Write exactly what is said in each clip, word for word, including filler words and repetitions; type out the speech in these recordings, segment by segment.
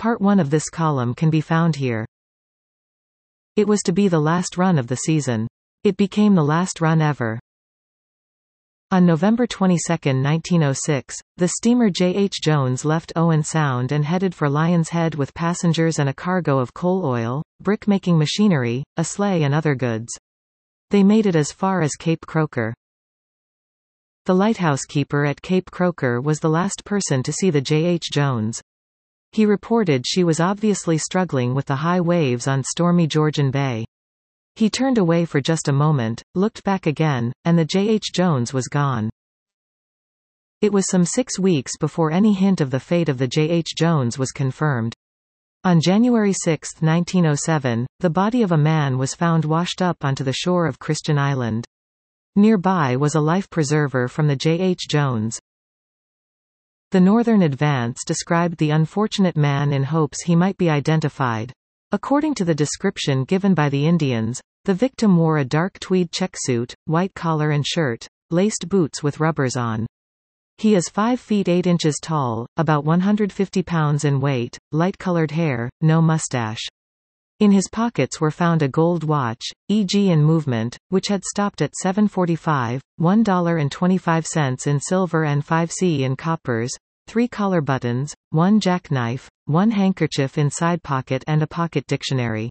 Part one of this column can be found here. It was to be the last run of the season. It became the last run ever. On November twenty-second, nineteen oh six, the steamer J H Jones left Owen Sound and headed for Lion's Head with passengers and a cargo of coal oil, brick-making machinery, a sleigh and other goods. They made it as far as Cape Croker. The lighthouse keeper at Cape Croker was the last person to see the J H Jones. He reported she was obviously struggling with the high waves on stormy Georgian Bay. He turned away for just a moment, looked back again, and the J H Jones was gone. It was some six weeks before any hint of the fate of the J H Jones was confirmed. On January sixth, nineteen oh seven, the body of a man was found washed up onto the shore of Christian Island. Nearby was a life preserver from the J H Jones. The Northern Advance described the unfortunate man in hopes he might be identified. According to the description given by the Indians, the victim wore a dark tweed check suit, white collar and shirt, laced boots with rubbers on. He is five feet eight inches tall, about one hundred fifty pounds in weight, light-colored hair, no mustache. In his pockets were found a gold watch, E G in movement, which had stopped at seven forty-five, one dollar and twenty-five cents in silver and five cents in coppers, three collar buttons, one jackknife, one handkerchief in side pocket and a pocket dictionary.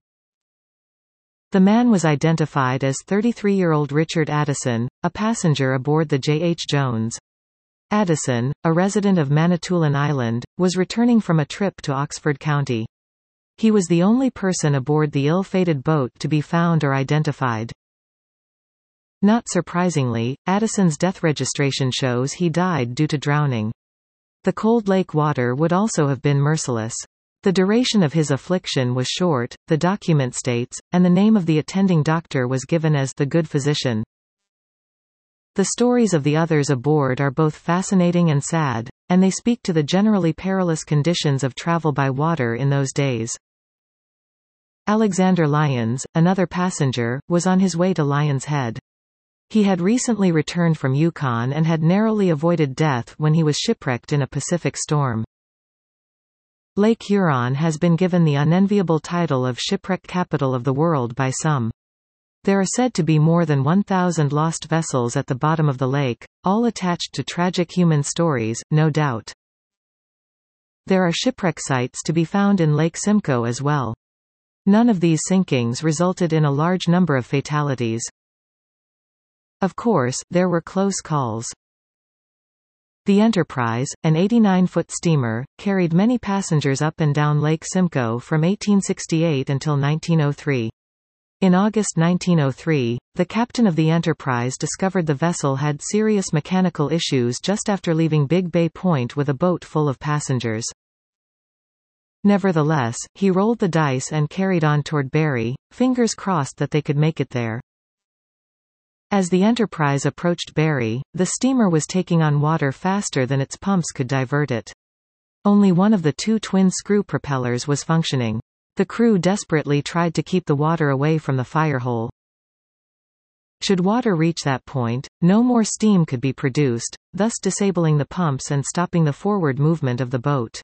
The man was identified as thirty-three-year-old Richard Addison, a passenger aboard the J H Jones. Addison, a resident of Manitoulin Island, was returning from a trip to Oxford County. He was the only person aboard the ill-fated boat to be found or identified. Not surprisingly, Addison's death registration shows he died due to drowning. The cold lake water would also have been merciless. The duration of his affliction was short, the document states, and the name of the attending doctor was given as the good physician. The stories of the others aboard are both fascinating and sad, and they speak to the generally perilous conditions of travel by water in those days. Alexander Lyons, another passenger, was on his way to Lion's Head. He had recently returned from Yukon and had narrowly avoided death when he was shipwrecked in a Pacific storm. Lake Huron has been given the unenviable title of shipwreck capital of the world by some. There are said to be more than one thousand lost vessels at the bottom of the lake, all attached to tragic human stories, no doubt. There are shipwreck sites to be found in Lake Simcoe as well. None of these sinkings resulted in a large number of fatalities. Of course, there were close calls. The Enterprise, an eighty-nine-foot steamer, carried many passengers up and down Lake Simcoe from eighteen sixty-eight until nineteen oh three. In August nineteen oh three, the captain of the Enterprise discovered the vessel had serious mechanical issues just after leaving Big Bay Point with a boat full of passengers. Nevertheless, he rolled the dice and carried on toward Barrie, fingers crossed that they could make it there. As the Enterprise approached Barrie, the steamer was taking on water faster than its pumps could divert it. Only one of the two twin screw propellers was functioning. The crew desperately tried to keep the water away from the firehole. Should water reach that point, no more steam could be produced, thus disabling the pumps and stopping the forward movement of the boat.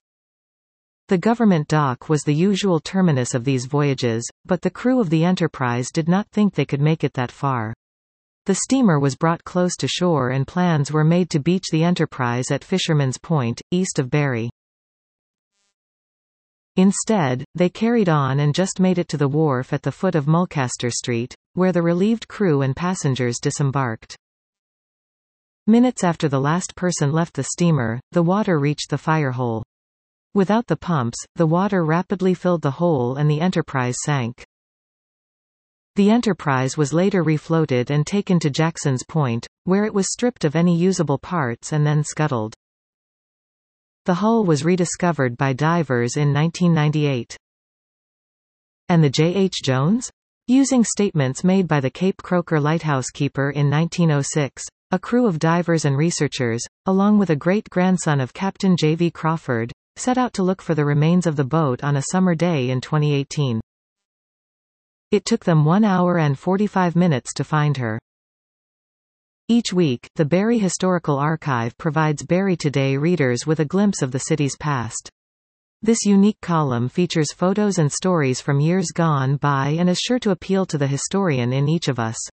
The government dock was the usual terminus of these voyages, but the crew of the Enterprise did not think they could make it that far. The steamer was brought close to shore and plans were made to beach the Enterprise at Fisherman's Point, east of Barrie. Instead, they carried on and just made it to the wharf at the foot of Mulcaster Street, where the relieved crew and passengers disembarked. Minutes after the last person left the steamer, the water reached the firehole. Without the pumps, the water rapidly filled the hole and the Enterprise sank. The Enterprise was later refloated and taken to Jackson's Point, where it was stripped of any usable parts and then scuttled. The hull was rediscovered by divers in nineteen ninety-eight. And the J H Jones? Using statements made by the Cape Croker lighthouse keeper in nineteen oh six, a crew of divers and researchers, along with a great-grandson of Captain J V Crawford, set out to look for the remains of the boat on a summer day in twenty eighteen. It took them one hour and forty-five minutes to find her. Each week, the Barrie Historical Archive provides Barrie Today readers with a glimpse of the city's past. This unique column features photos and stories from years gone by and is sure to appeal to the historian in each of us.